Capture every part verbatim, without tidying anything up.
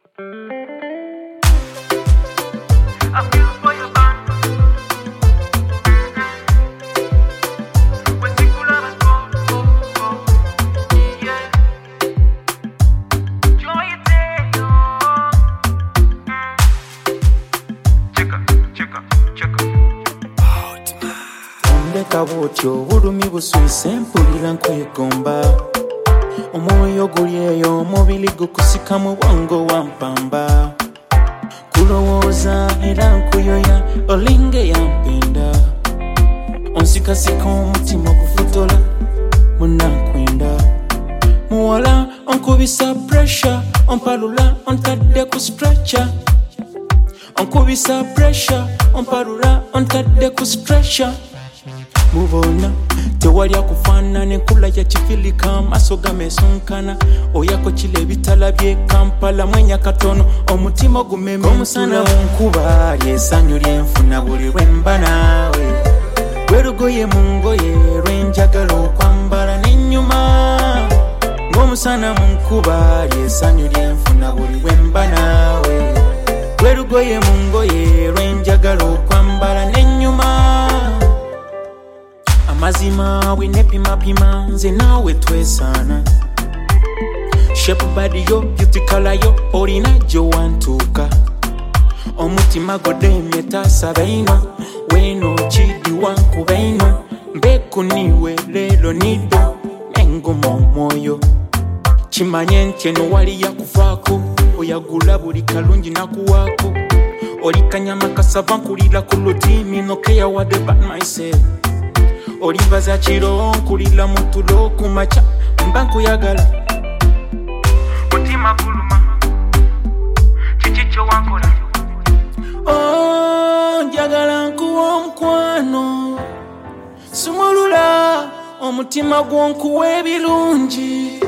I feel for your band. When you love us, go, go, go. Yeah. Joy it day, oh. Check up, check up, check up. Ondeka bwotyo bulumi buswise mpulira nkwegomba omwoyo guli eyo omubiri gukusika mu bwongo wampamba kulowooza era nkuyoya olinga yampenda onsikasika omutima ogufotola munankwenda muwala onkubisa pressure ompalula ontadde ku stretcher onkubisa pressure ompalula ontadde ku stretcher mubona tewali akufaanana enkula ya kifilika amaaso gameesonkana oyako kile ebitala by'e Kampala mwenya katono omutima ogumeme omusana w'enkuba ly'essanyu lyenfuna buli lwe mba naawe lwe lugoye mu ngoye lwenjagala okwambala n'ennyuma ng'omusana mu nkuba ly'essanyu lyenfuna buli lwe mba naawe lwe lugoye mu ngoye lwenjagala okwambala n'ennyuma mazima winepimapima nze naawe twesaana shape body yo beauty color yo olina gye wantuuka omutima godemeta sabaino weno kidi wankubaino mbekuniwe leero nido engoma omwoyo kimanye nti eno wali yakufaako oyagula buli kalungi nakuwaako olikanyama kasava nkulira ku lutiimi nokeyawadde but myself Olivaza chiro nkulila mutulo kumacha mba nkuyagala Mutima guluma Chichicho wankola Oh, njagala nkuwa omukwano Sumulula omutima gwonkuwa ebirungi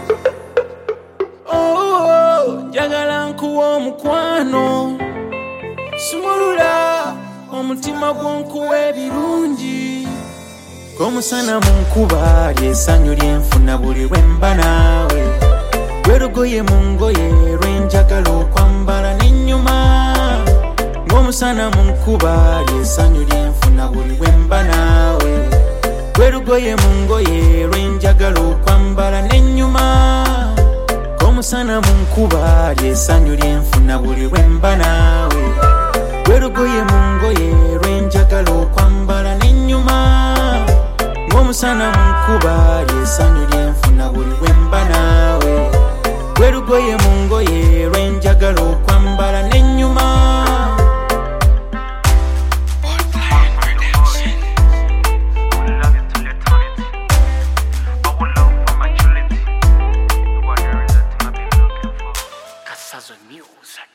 Oh, njagala nkuwa omukwano Sumulula omutima gwonkuwa ebirungi Omusana mu nkuba ly'essanyu lyenfuna buli lwe mba naawe lwe lugoye mu ngoye lwenjagala okwambala n'ennyuma ng'omusana mu nkuba ly'essanyu lyenfuna buli lwe mba naawe lwe lugoye mu ngoye lwenjagala okwambala n'ennyuma ng'omusana mu nkuba ly'essanyu lyenfuna buli lwe mba naawe lwe lugoye mu ngoye lwenjagala okwambala n'ennyuma Ng'omusana mu nkuba ly'essanyu lyenfuna buli lwe mba naawe lwe lugoye mu ngoye lwenjagala okwambala n'ennyuma Music.